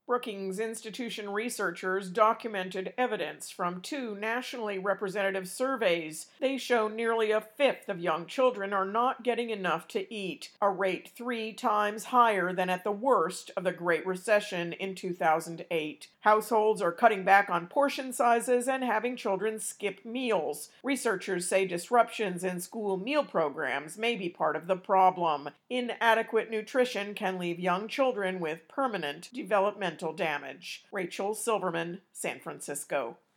Brookings Institution researchers documented evidence from two nationally representative surveys. They show nearly a fifth of young children are not getting enough to eat, a rate 3 times higher than at the worst of the Great Recession in 2008. Households are cutting back on portion sizes and having children skip meals. Researchers say disruptions in school meal programs may be part of the problem. Inadequate nutrition can leave young children with permanent developmental damage. Rachel Silverman, San Francisco.